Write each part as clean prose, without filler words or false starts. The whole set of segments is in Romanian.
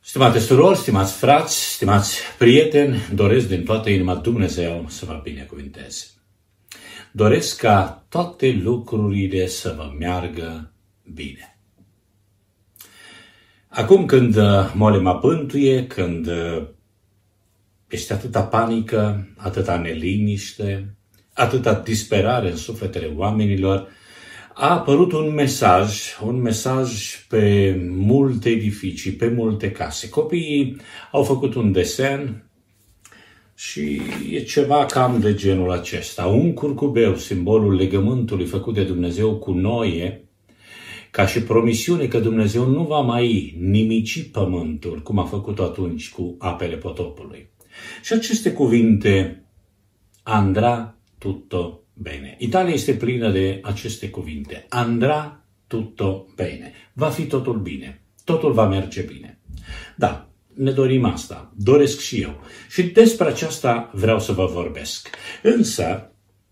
Stimate surori, stimați frați, stimați prieteni, doresc din toată inima Dumnezeu să vă binecuvinteze. Doresc ca toate lucrurile să vă meargă bine. Acum când molema pântuie, când este atâta panică, atâta neliniște, atâta disperare în sufletele oamenilor, a apărut un mesaj pe multe edificii, pe multe case. Copiii au făcut un desen și e ceva cam de genul acesta. Un curcubeu, simbolul legământului făcut de Dumnezeu cu Noe, ca și promisiune că Dumnezeu nu va mai nimici pământul, cum a făcut atunci cu apele potopului. Și aceste cuvinte, andrà tutto bene. Italia este plină de aceste cuvinte. Andrà tutto bene. Va fi totul bine. Totul va merge bine. Da, ne dorim asta. Doresc și eu. Și despre aceasta vreau să vă vorbesc. Însă,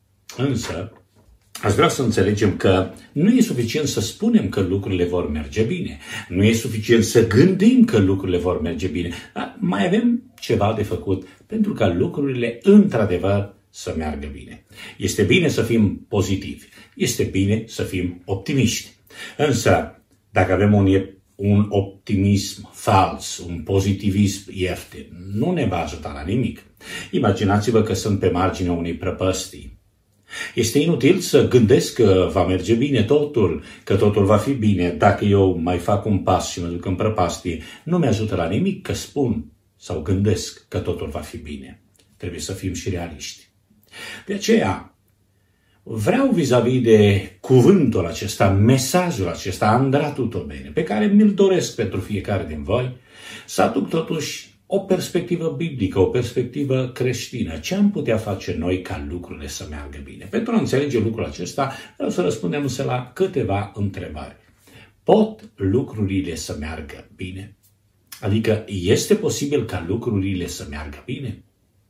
aș vrea să înțelegem că nu e suficient să spunem că lucrurile vor merge bine. Nu e suficient să gândim că lucrurile vor merge bine. Dar mai avem ceva de făcut pentru ca lucrurile într-adevăr să meargă bine. Este bine să fim pozitivi. Este bine să fim optimiști. Însă, dacă avem un optimism fals, un pozitivism ieftin, nu ne va ajuta la nimic. Imaginați-vă că sunt pe marginea unei prăpăstii. Este inutil să gândesc că va merge bine totul, că totul va fi bine. Dacă eu mai fac un pas și mă duc în prăpastie, nu mi ajută la nimic că spun sau gândesc că totul va fi bine. Trebuie să fim și realiști. De aceea, vreau vis-a-vis de cuvântul acesta, mesajul acesta, andrà tutto bene, pe care mi-l doresc pentru fiecare din voi, să aduc totuși o perspectivă biblică, o perspectivă creștină. Ce am putea face noi ca lucrurile să meargă bine? Pentru a înțelege lucrul acesta, vreau să răspundem însă la câteva întrebări. Pot lucrurile să meargă bine? Adică, este posibil ca lucrurile să meargă bine?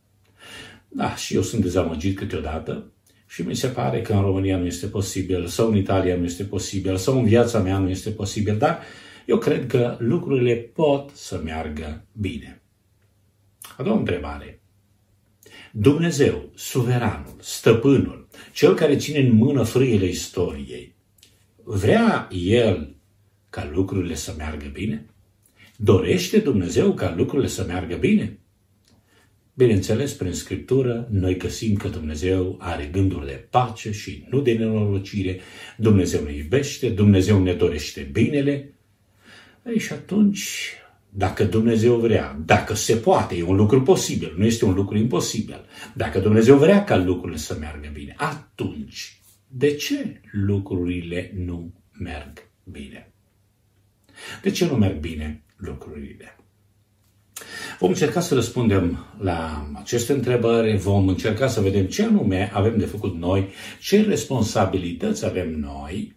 Da, și eu sunt dezamăgit câteodată și mi se pare că în România nu este posibil, sau în Italia nu este posibil, sau în viața mea nu este posibil, dar eu cred că lucrurile pot să meargă bine. A doua întrebare. Dumnezeu, suveranul, stăpânul, cel care ține în mână frâiele istoriei, vrea El ca lucrurile să meargă bine? Dorește Dumnezeu ca lucrurile să meargă bine? Bineînțeles, prin Scriptură, noi găsim că Dumnezeu are gânduri de pace și nu de nenorocire. Dumnezeu ne iubește, Dumnezeu ne dorește binele. Ei, și atunci, dacă Dumnezeu vrea, dacă se poate, e un lucru posibil, nu este un lucru imposibil. Dacă Dumnezeu vrea ca lucrurile să meargă bine, atunci, de ce lucrurile nu merg bine? De ce nu merg bine lucrurile? Vom încerca să răspundem la aceste întrebări, vom încerca să vedem ce anume avem de făcut noi, ce responsabilități avem noi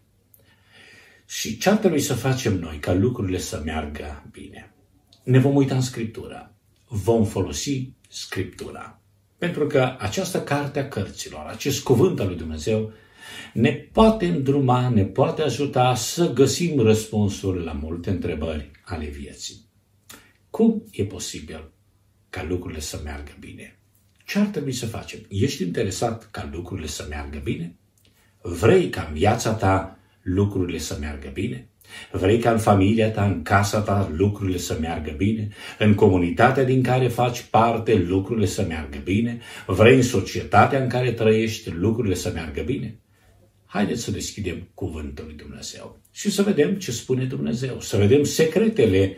și ce ar trebui să facem noi ca lucrurile să meargă bine. Ne vom uita în Scriptură, vom folosi Scriptura, pentru că această carte a cărților, acest cuvânt al lui Dumnezeu, ne poate îndruma, ne poate ajuta să găsim răspunsuri la multe întrebări ale vieții. Cum e posibil ca lucrurile să meargă bine? Ce ar trebui să facem? Ești interesat ca lucrurile să meargă bine? Vrei ca în viața ta lucrurile să meargă bine? Vrei ca în familia ta, în casa ta, lucrurile să meargă bine? În comunitatea din care faci parte, lucrurile să meargă bine? Vrei în societatea în care trăiești, lucrurile să meargă bine? Haideți să deschidem cuvântul lui Dumnezeu și să vedem ce spune Dumnezeu, să vedem secretele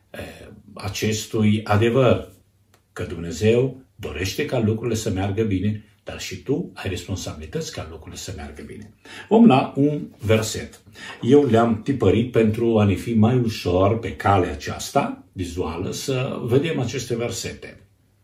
acestui adevăr, că Dumnezeu dorește ca lucrurile să meargă bine, dar și tu ai responsabilități ca lucrurile să meargă bine. Vom la un verset. Eu le-am tipărit pentru a ne fi mai ușor pe calea aceasta vizuală să vedem aceste versete.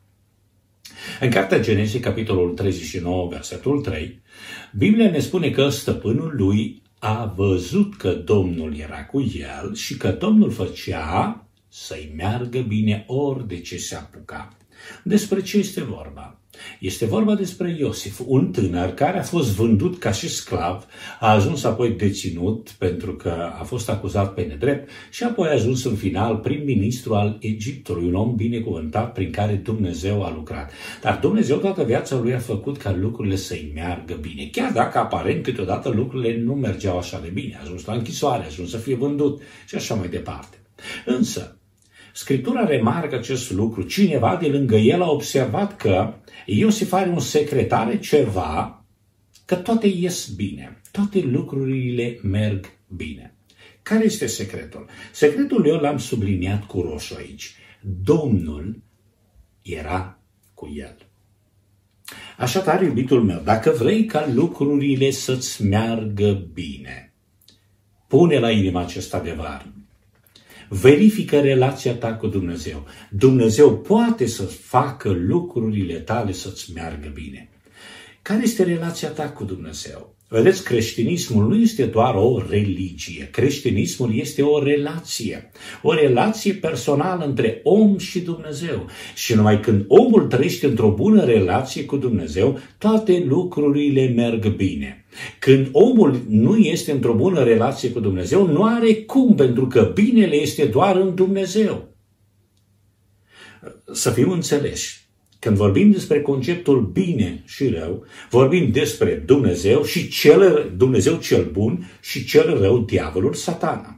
În cartea Genesi, capitolul 39, versetul 3, Biblia ne spune că stăpânul lui a văzut că Domnul era cu el și că Domnul făcea să-i meargă bine ori de ce se apuca. Despre ce este vorba? Este vorba despre Iosif, un tânăr care a fost vândut ca și sclav, a ajuns apoi deținut pentru că a fost acuzat pe nedrept și apoi a ajuns în final prim-ministru al Egiptului, un om binecuvântat prin care Dumnezeu a lucrat. Dar Dumnezeu toată viața lui a făcut ca lucrurile să-i meargă bine, chiar dacă aparent câteodată lucrurile nu mergeau așa de bine. A ajuns la închisoare, a ajuns să fie vândut și așa mai departe. Însă, Scriptura remarcă acest lucru. Cineva de lângă el a observat că Iosif are un secretar, ceva, că toate ies bine, toate lucrurile merg bine. Care este secretul? Secretul eu l-am subliniat cu roșu aici. Domnul era cu el. Așadar, iubitul meu, dacă vrei ca lucrurile să-ți meargă bine, pune la inimă acest adevăr. Verifică relația ta cu Dumnezeu. Dumnezeu poate să facă lucrurile tale să-ți meargă bine. Care este relația ta cu Dumnezeu? Vedeți, creștinismul nu este doar o religie. Creștinismul este o relație personală între om și Dumnezeu. Și numai când omul trăiește într-o bună relație cu Dumnezeu, toate lucrurile merg bine. Când omul nu este într-o bună relație cu Dumnezeu, nu are cum, pentru că binele este doar în Dumnezeu. Să fim înțeleși. Când vorbim despre conceptul bine și rău, vorbim despre Dumnezeu și Dumnezeu cel bun și cel rău, diavolul, Satana.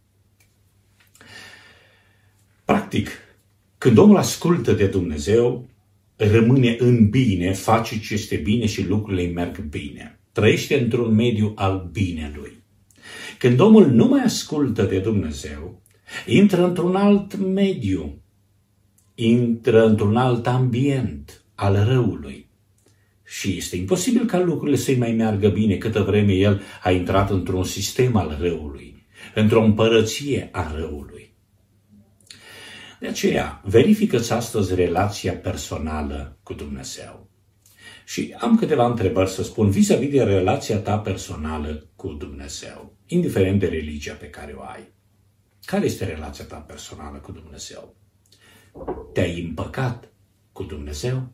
Practic, când omul ascultă de Dumnezeu, rămâne în bine, face ce este bine și lucrurile îi merg bine. Trăiește într-un mediu al binelui. Când omul nu mai ascultă de Dumnezeu, intră într-un alt mediu, intră într-un alt ambient al răului. Și este imposibil ca lucrurile să-i mai meargă bine câtă vreme el a intrat într-un sistem al răului, într-o împărăție a răului. De aceea, verifică-ți astăzi relația personală cu Dumnezeu. Și am câteva întrebări să spun vis-a-vis de relația ta personală cu Dumnezeu, indiferent de religia pe care o ai. Care este relația ta personală cu Dumnezeu? Te-ai împăcat cu Dumnezeu?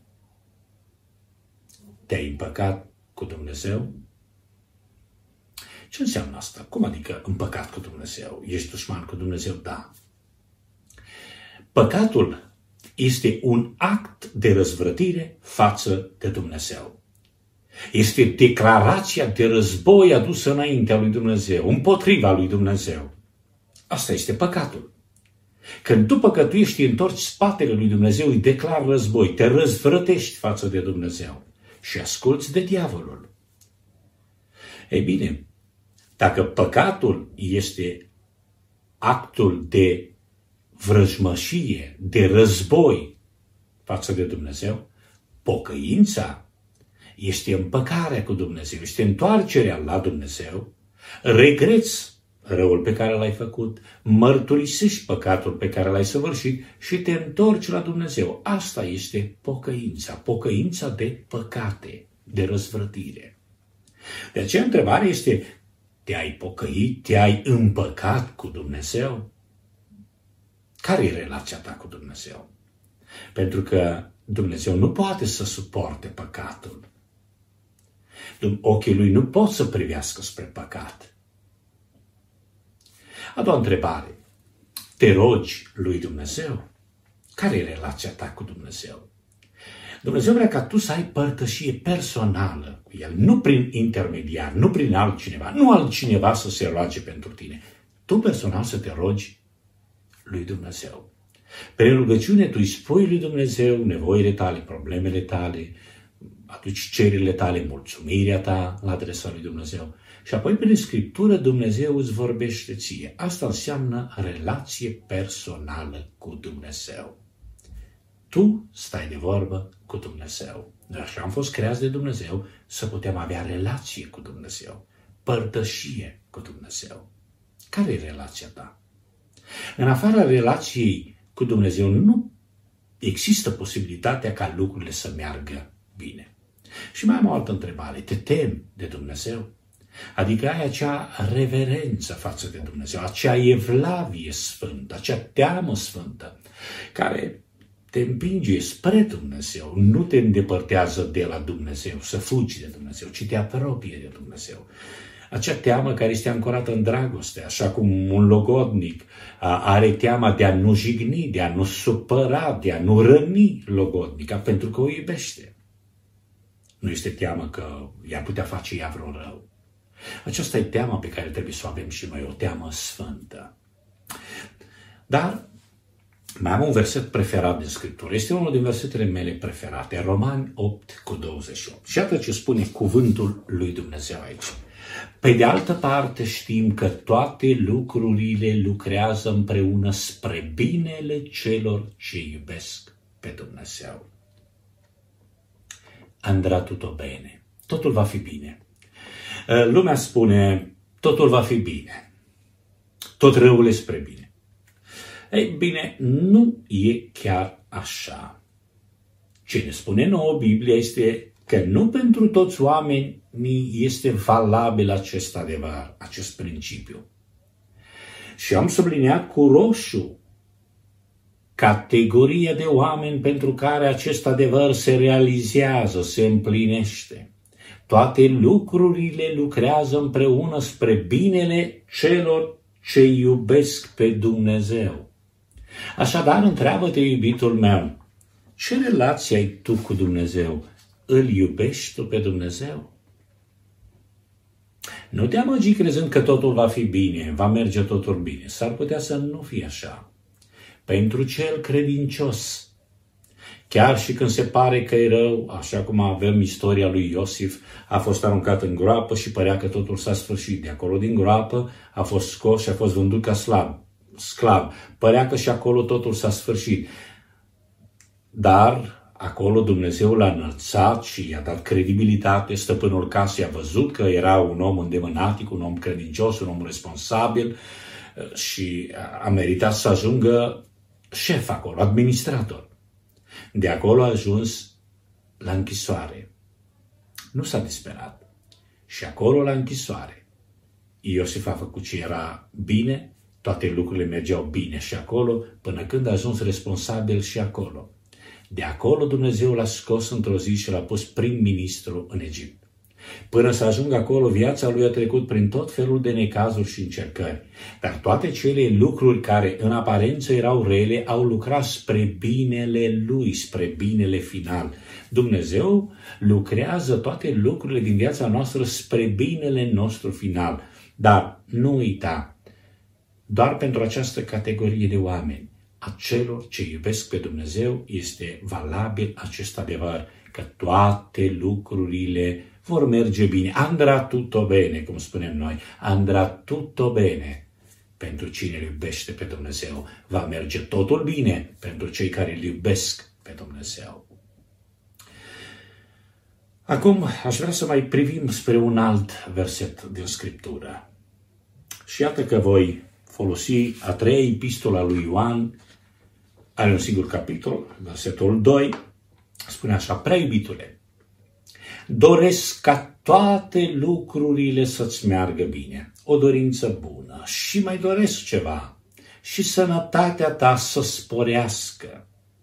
Te-ai împăcat cu Dumnezeu? Ce înseamnă asta? Cum adică împăcat cu Dumnezeu? Ești dușman cu Dumnezeu? Da. Păcatul este un act de răzvrătire față de Dumnezeu. Este declarația de război adusă înaintea lui Dumnezeu, împotriva lui Dumnezeu. Asta este păcatul. Când tu păcătuiești, întorci spatele lui Dumnezeu, îi declari război, te răzvrătești față de Dumnezeu și asculți de diavolul. Ei bine, dacă păcatul este actul de vrăjmășie, de război față de Dumnezeu, pocăința este împăcarea cu Dumnezeu, este întoarcerea la Dumnezeu, regreți răul pe care l-ai făcut, mărturisești păcatul pe care l-ai săvârșit și te întorci la Dumnezeu. Asta este pocăința, pocăința de păcate, de răzvrătire. De aceea întrebarea este, te-ai pocăit, te-ai împăcat cu Dumnezeu? Care e relația ta cu Dumnezeu? Pentru că Dumnezeu nu poate să suporte păcatul. Ochii lui nu pot să privească spre păcat. A doua întrebare. Te rogi lui Dumnezeu? Care e relația ta cu Dumnezeu? Dumnezeu vrea ca tu să ai părtășie personală cu El, nu prin intermediar, nu prin altcineva, nu altcineva să se roage pentru tine. Tu personal să te rogi lui Dumnezeu. Prin rugăciune tu îi spui lui Dumnezeu nevoile tale, problemele tale, aduci cererile tale, mulțumirea ta la adresa lui Dumnezeu. Și apoi prin Scriptură Dumnezeu îți vorbește ție. Asta înseamnă relație personală cu Dumnezeu. Tu stai de vorbă cu Dumnezeu. Noi așa am fost creați de Dumnezeu să putem avea relație cu Dumnezeu, părtășie cu Dumnezeu. Care e relația ta? În afara relației cu Dumnezeu nu există posibilitatea ca lucrurile să meargă bine. Și mai am o altă întrebare. Te temi de Dumnezeu? Adică ai acea reverență față de Dumnezeu, acea evlavie sfântă, acea teamă sfântă, care te împinge spre Dumnezeu, nu te îndepărtează de la Dumnezeu, să fugi de Dumnezeu, ci te apropie de Dumnezeu. Acea teamă care este ancorată în dragoste, așa cum un logodnic are teama de a nu jigni, de a nu supăra, de a nu răni logodnica, pentru că o iubește. Nu este teamă că i-ar putea face ea vreo rău. Aceasta e teama pe care trebuie să o avem și noi, o teamă sfântă. Dar mai am un verset preferat din Scriptură. Este unul din versetele mele preferate, Romani 8:28. Și iată ce spune cuvântul lui Dumnezeu aici. Pe de altă parte știm că toate lucrurile lucrează împreună spre binele celor ce iubesc pe Dumnezeu. Andrà tutto bene. Totul va fi bine. Lumea spune, totul va fi bine. Tot răul e spre bine. Ei bine, nu e chiar așa. Ce ne spune nouă Biblia este că nu pentru toți oamenii este valabil acest adevăr, acest principiu. Și am subliniat cu roșu categoria de oameni pentru care acest adevăr se realizează, se împlinește. Toate lucrurile lucrează împreună spre binele celor ce iubesc pe Dumnezeu. Așadar, întreabă-te, iubitul meu, ce relație ai tu cu Dumnezeu? Îl iubești tu pe Dumnezeu? Nu te amăgi crezând că totul va fi bine, va merge totul bine. S-ar putea să nu fie așa. Pentru cel credincios, chiar și când se pare că e rău, așa cum avem istoria lui Iosif, a fost aruncat în groapă și părea că totul s-a sfârșit. De acolo din groapă a fost scos și a fost vândut ca sclav. Părea că și acolo totul s-a sfârșit. Dar acolo Dumnezeu l-a înălțat și i-a dat credibilitate. Stăpânul casei a văzut că era un om îndemânatic, un om credincios, un om responsabil și a meritat să ajungă șef acolo, administrator. De acolo a ajuns la închisoare. Nu s-a disperat. Și acolo la închisoare Iosif a făcut ce era bine, toate lucrurile mergeau bine și acolo, până când a ajuns responsabil și acolo. De acolo Dumnezeu l-a scos într-o zi și l-a pus prim-ministru în Egipt. Până să ajungă acolo, viața lui a trecut prin tot felul de necazuri și încercări. Dar toate cele lucruri care în aparență erau rele au lucrat spre binele lui, spre binele final. Dumnezeu lucrează toate lucrurile din viața noastră spre binele nostru final. Dar nu uita, doar pentru această categorie de oameni, a celor ce iubesc pe Dumnezeu, este valabil acest adevăr, că toate lucrurile vor merge bine. Andrà tutto bene, cum spunem noi. Andrà tutto bene pentru cine îl iubește pe Dumnezeu. Va merge totul bine pentru cei care îl iubesc pe Dumnezeu. Acum aș vrea să mai privim spre un alt verset din Scriptură. Și iată că voi folosi a treia epistola lui Ioan, are un singur capitol, versetul 2, spune așa: prea iubitule, doresc ca toate lucrurile să-ți meargă bine, o dorință bună, și mai doresc ceva, și sănătatea ta să sporească.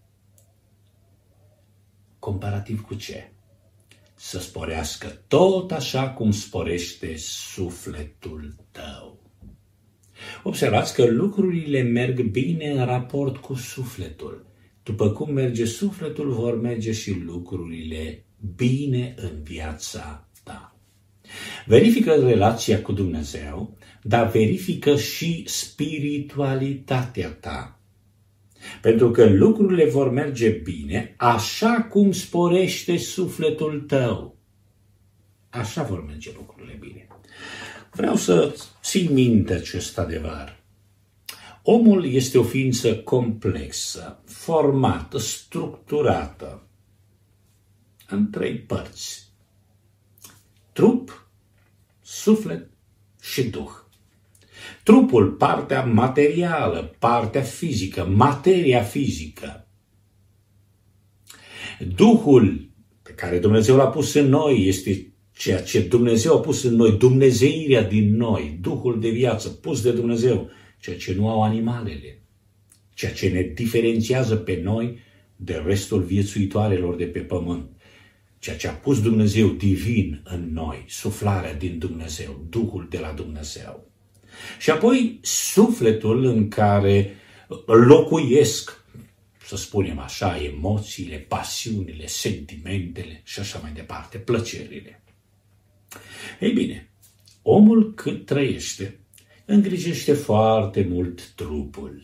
Comparativ cu ce? Să sporească tot așa cum sporește sufletul tău. Observați că lucrurile merg bine în raport cu sufletul. După cum merge sufletul, vor merge și lucrurile bine în viața ta. Verifică relația cu Dumnezeu, dar verifică și spiritualitatea ta. Pentru că lucrurile vor merge bine așa cum sporește sufletul tău. Așa vor merge lucrurile bine. Vreau să țin minte acest adevăr. Omul este o ființă complexă, formată, structurată în trei părți: trup, suflet și duh. Trupul, partea materială, partea fizică, materia fizică. Duhul pe care Dumnezeu l-a pus în noi este ceea ce Dumnezeu a pus în noi, dumnezeirea din noi, Duhul de viață pus de Dumnezeu, ceea ce nu au animalele, ceea ce ne diferențiază pe noi de restul viețuitoarelor de pe pământ. Ceea ce a pus Dumnezeu divin în noi, suflarea din Dumnezeu, Duhul de la Dumnezeu. Și apoi sufletul în care locuiesc, să spunem așa, emoțiile, pasiunile, sentimentele și așa mai departe, plăcerile. Ei bine, omul cât trăiește, îngrijește foarte mult trupul.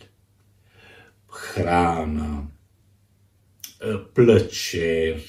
Hrană, plăceri,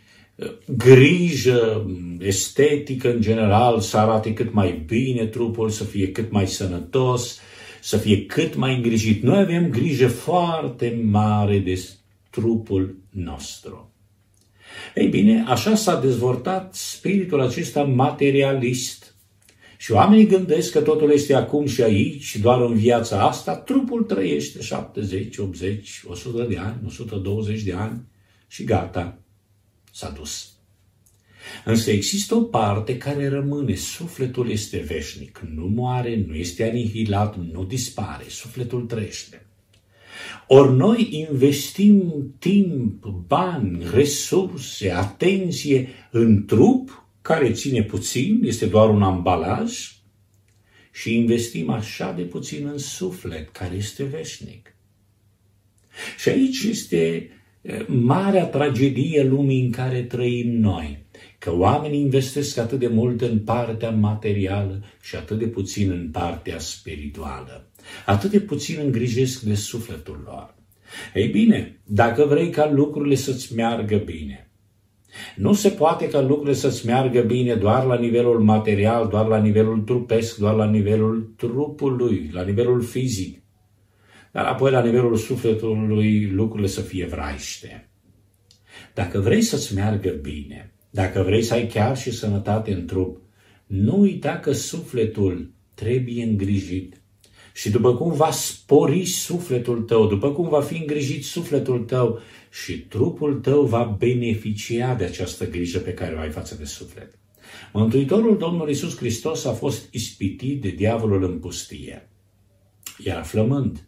grijă estetică în general, să arate cât mai bine trupul, să fie cât mai sănătos, să fie cât mai îngrijit. Noi avem grijă foarte mare de trupul nostru. Ei bine, așa s-a dezvoltat spiritul acesta materialist. Și oamenii gândesc că totul este acum și aici, doar în viața asta, trupul trăiește 70, 80, 100 de ani, 120 de ani și gata, s-a dus. Însă există o parte care rămâne, sufletul este veșnic, nu moare, nu este anihilat, nu dispare, sufletul trăiește. Ori noi investim timp, bani, resurse, atenție în trup, care ține puțin, este doar un ambalaj, și investim așa de puțin în suflet, care este veșnic. Și aici este marea tragedie lumii în care trăim noi, că oamenii investesc atât de mult în partea materială și atât de puțin în partea spirituală. Atât de puțin îngrijesc de sufletul lor. Ei bine, dacă vrei ca lucrurile să-ți meargă bine, nu se poate ca lucrurile să-ți meargă bine doar la nivelul material, doar la nivelul trupesc, doar la nivelul trupului, la nivelul fizic. Dar apoi la nivelul sufletului lucrurile să fie vraiște. Dacă vrei să-ți meargă bine, dacă vrei să ai chiar și sănătate în trup, nu uita că sufletul trebuie îngrijit. Și după cum va spori sufletul tău, după cum va fi îngrijit sufletul tău, și trupul tău va beneficia de această grijă pe care o ai față de suflet. Mântuitorul Domnul Iisus Hristos a fost ispitit de diavolul în pustie. Era flămând.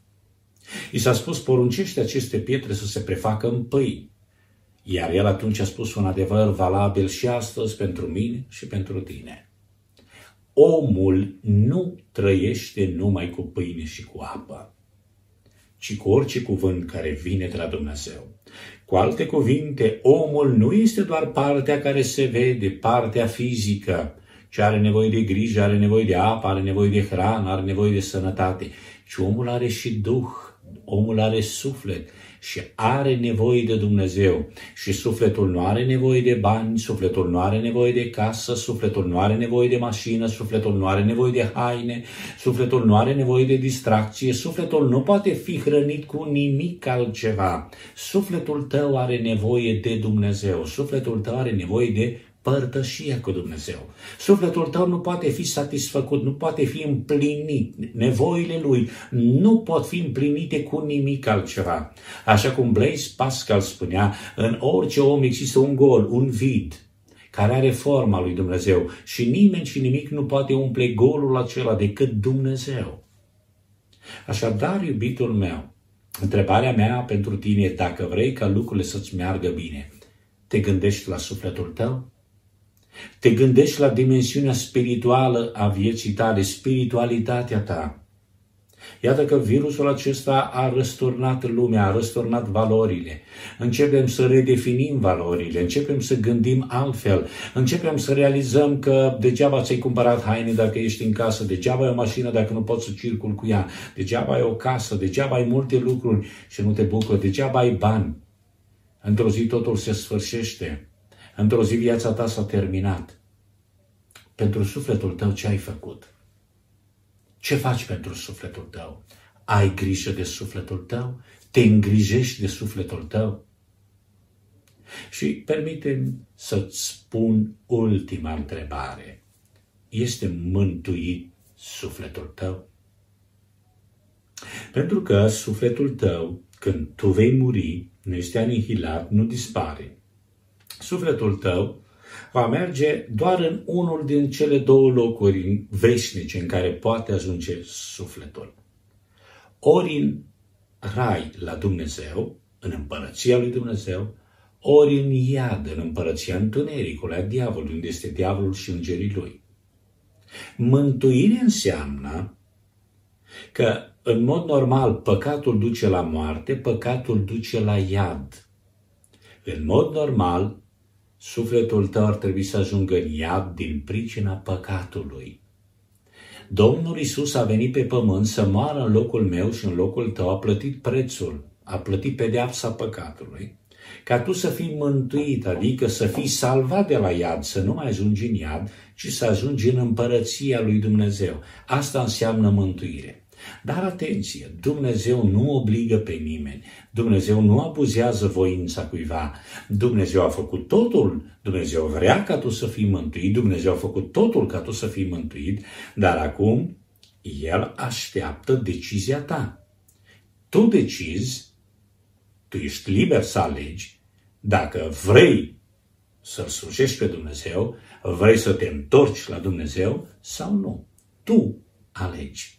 I s-a spus, poruncește aceste pietre să se prefacă în pâini. Iar el atunci a spus un adevăr valabil și astăzi pentru mine și pentru tine. Omul nu trăiește numai cu pâine și cu apă, ci cu orice cuvânt care vine de la Dumnezeu. Cu alte cuvinte, omul nu este doar partea care se vede, partea fizică, ci are nevoie de grijă, are nevoie de apă, are nevoie de hrană, are nevoie de sănătate, ci omul are și duh, omul are suflet și are nevoie de Dumnezeu. Și sufletul nu are nevoie de bani, sufletul nu are nevoie de casă, sufletul nu are nevoie de mașină, sufletul nu are nevoie de haine, sufletul nu are nevoie de distracție, sufletul nu poate fi hrănit cu nimic altceva. Sufletul tău are nevoie de Dumnezeu, sufletul tău are nevoie de părtășia cu Dumnezeu. Sufletul tău nu poate fi satisfăcut, nu poate fi împlinit. Nevoile lui nu pot fi împlinite cu nimic altceva. Așa cum Blaise Pascal spunea, în orice om există un gol, un vid, care are forma lui Dumnezeu și nimeni și nimic nu poate umple golul acela decât Dumnezeu. Așadar, iubitul meu, întrebarea mea pentru tine e, dacă vrei ca lucrurile să-ți meargă bine, te gândești la sufletul tău? Te gândești la dimensiunea spirituală a vieții tale, spiritualitatea ta. Iată că virusul acesta a răsturnat lumea, a răsturnat valorile. Începem să redefinim valorile, începem să gândim altfel, începem să realizăm că degeaba ți-ai cumpărat haine dacă ești în casă, degeaba ai o mașină dacă nu poți să circuli cu ea, degeaba ai o casă, degeaba ai multe lucruri și nu te bucuri, degeaba ai bani. Într-o zi totul se sfârșește. Într-o zi viața ta s-a terminat. Pentru sufletul tău ce ai făcut? Ce faci pentru sufletul tău? Ai grijă de sufletul tău? Te îngrijești de sufletul tău? Și permite-mi să-ți spun ultima întrebare. Este mântuit sufletul tău? Pentru că sufletul tău, când tu vei muri, nu este anihilat, nu dispare. Sufletul tău va merge doar în unul din cele două locuri veșnice în care poate ajunge sufletul. Ori în rai la Dumnezeu, în împărăția lui Dumnezeu, ori în iad, în împărăția întunericului, a diavolului, unde este diavolul și îngerii lui. Mântuirea înseamnă că, în mod normal, păcatul duce la moarte, păcatul duce la iad. În mod normal, sufletul tău ar trebui să ajungă în iad din pricina păcatului. Domnul Iisus a venit pe pământ să moară în locul meu și în locul tău, a plătit prețul, a plătit pedeapsa păcatului, ca tu să fii mântuit, adică să fii salvat de la iad, să nu mai ajungi în iad, ci să ajungi în împărăția lui Dumnezeu. Asta înseamnă mântuire. Dar atenție, Dumnezeu nu obligă pe nimeni, Dumnezeu nu abuzează voința cuiva, Dumnezeu a făcut totul, Dumnezeu vrea ca tu să fii mântuit, Dumnezeu a făcut totul ca tu să fii mântuit, dar acum El așteaptă decizia ta. Tu decizi, tu ești liber să alegi, dacă vrei să-L slujești pe Dumnezeu, vrei să te întorci la Dumnezeu sau nu. Tu alegi.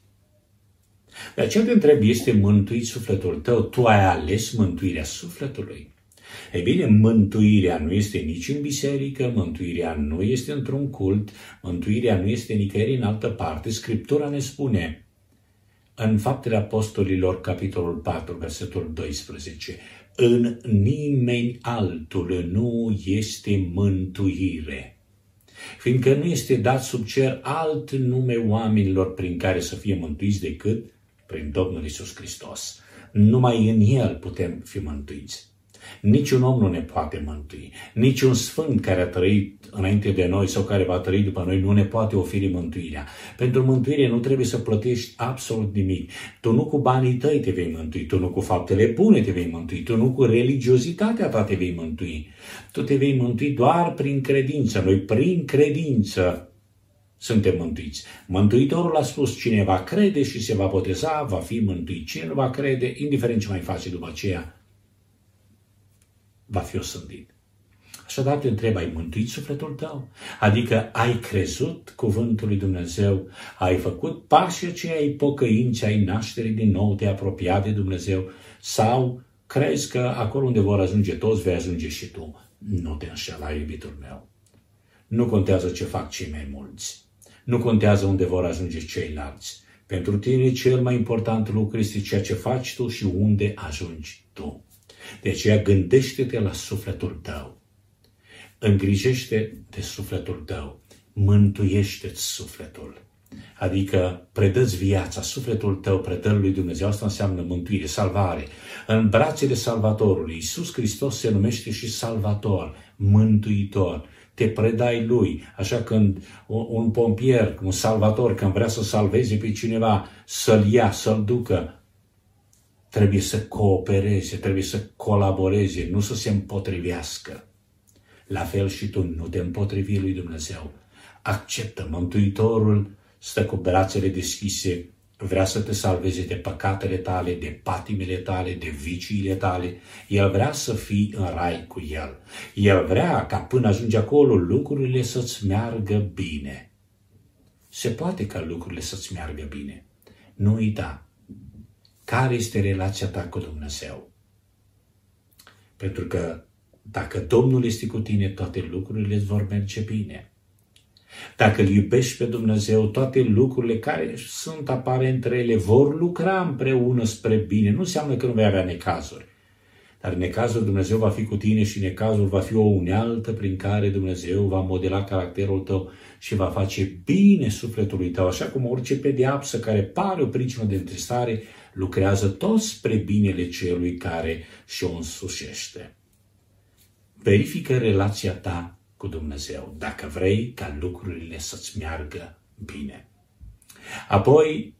De aceea te întreb, este mântuit sufletul tău? Tu ai ales mântuirea sufletului? Ei bine, mântuirea nu este nici în biserică, mântuirea nu este într-un cult, mântuirea nu este nicăieri în altă parte. Scriptura ne spune în Faptele Apostolilor, capitolul 4, versetul 12, în nimeni altul nu este mântuire, fiindcă nu este dat sub cer alt nume oamenilor prin care să fie mântuiți decât prin Domnul Iisus Hristos. Numai în El putem fi mântuiți. Niciun om nu ne poate mântui. Niciun sfânt care a trăit înainte de noi sau care va trăi după noi nu ne poate oferi mântuirea. Pentru mântuire nu trebuie să plătești absolut nimic. Tu nu cu banii tăi te vei mântui, tu nu cu faptele bune te vei mântui, tu nu cu religiozitatea ta te vei mântui. Tu te vei mântui doar prin credință. Noi prin credință suntem mântuiți. Mântuitorul a spus, cine va crede și se va boteza, va fi mântuit. Cine nu va crede, indiferent ce mai face după aceea, va fi osândit. Așadar te întreb, ai mântuit sufletul tău? Adică ai crezut cuvântul lui Dumnezeu, ai făcut pașii aceia ai pocăinței, ai nașterii din nou, te-ai apropiat de Dumnezeu, sau crezi că acolo unde vor ajunge toți, vei ajunge și tu? Nu te înșela, iubitul meu. Nu contează ce fac cei mai mulți. Nu contează unde vor ajunge ceilalți. Pentru tine cel mai important lucru este ceea ce faci tu și unde ajungi tu. De aceea gândește-te la sufletul tău. Îngrijește de sufletul tău. Mântuiește-ți sufletul. Adică predă-ți viața, sufletul tău, predă-l lui Dumnezeu. Asta înseamnă mântuire, salvare. În brațele Salvatorului, Iisus Hristos se numește și Salvator, Mântuitor. Te predai lui, așa când un pompier, un salvator, când vrea să salveze pe cineva, să-l ia, să-l ducă, trebuie să coopereze, trebuie să colaboreze, nu să se împotrivească. La fel și tu, nu te împotrivi lui Dumnezeu. Acceptă, Mântuitorul stă cu brațele deschise, vrea să te salveze de păcatele tale, de patimile tale, de viciile tale. El vrea să fii în rai cu El. El vrea ca până ajungi acolo lucrurile să-ți meargă bine. Se poate ca lucrurile să-ți meargă bine. Nu uita. Care este relația ta cu Dumnezeu? Pentru că dacă Domnul este cu tine, toate lucrurile îți vor merge bine. Dacă îl iubești pe Dumnezeu, toate lucrurile care sunt aparent rele vor lucra împreună spre bine. Nu înseamnă că nu vei avea necazuri. Dar necazul Dumnezeu va fi cu tine și necazul va fi o unealtă prin care Dumnezeu va modela caracterul tău și va face bine sufletului tău. Așa cum orice pedeapsă care pare o pricină de întristare, lucrează tot spre binele celui care și-o însușește. Verifică relația ta cu Dumnezeu, dacă vrei ca lucrurile să-ți meargă bine. Apoi,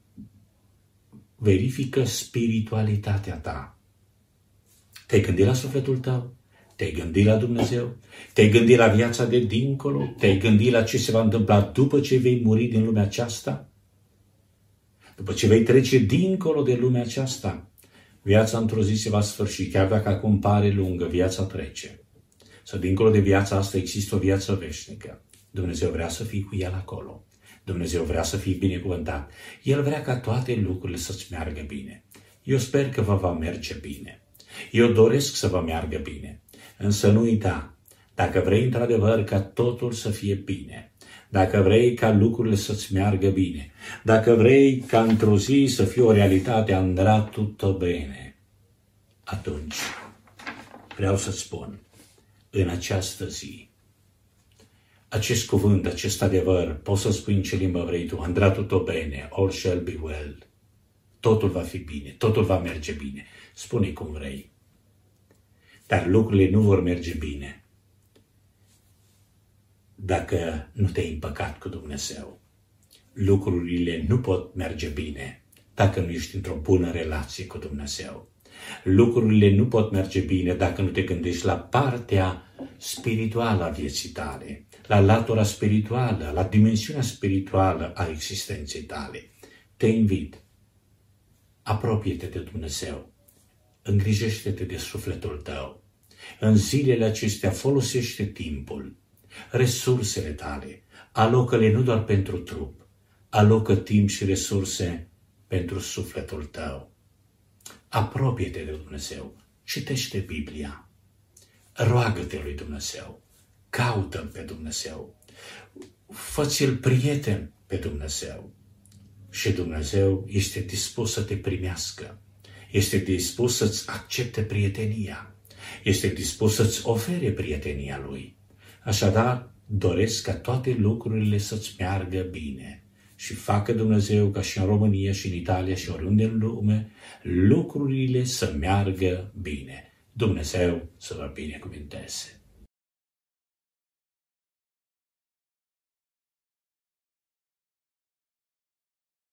verifică spiritualitatea ta. Te-ai gândit la sufletul tău? Te-ai gândit la Dumnezeu? Te-ai gândit la viața de dincolo? Te-ai gândit la ce se va întâmpla după ce vei muri din lumea aceasta? După ce vei trece dincolo de lumea aceasta, viața într-o zi se va sfârși, chiar dacă acum pare lungă, viața trece. Să dincolo de viața asta există o viață veșnică. Dumnezeu vrea să fii cu El acolo. Dumnezeu vrea să fii binecuvântat. El vrea ca toate lucrurile să-ți meargă bine. Eu sper că vă va merge bine. Eu doresc să vă meargă bine, însă nu uita, dacă vrei într-adevăr ca totul să fie bine, dacă vrei ca lucrurile să-ți meargă bine, dacă vrei ca într-o zi să fie o realitate, andrà tutto bene, atunci vreau să-ți spun, în această zi, acest cuvânt, acest adevăr, poți să spui în ce limbă vrei tu, andrà tutto bene, all shall be well, totul va fi bine, totul va merge bine, spune cum vrei. Dar lucrurile nu vor merge bine dacă nu te-ai împăcat cu Dumnezeu. Lucrurile nu pot merge bine dacă nu ești într-o bună relație cu Dumnezeu. Lucrurile nu pot merge bine dacă nu te gândești la partea spirituală a vieții tale, la latura spirituală, la dimensiunea spirituală a existenței tale. Te invit, apropie-te de Dumnezeu, îngrijește-te de sufletul tău. În zilele acestea folosește timpul, resursele tale, alocă-le nu doar pentru trup, alocă timp și resurse pentru sufletul tău. Apropie-te de Dumnezeu, citește Biblia, roagă-te lui Dumnezeu, caută-L pe Dumnezeu, fă-ți-L prieten pe Dumnezeu și Dumnezeu este dispus să te primească, este dispus să-ți accepte prietenia, este dispus să-ți ofere prietenia Lui. Așadar, doresc ca toate lucrurile să-ți meargă bine și facă Dumnezeu ca și în România și în Italia și oriunde în lume, lucrurile să meargă bine. Dumnezeu să vă binecuvânteze.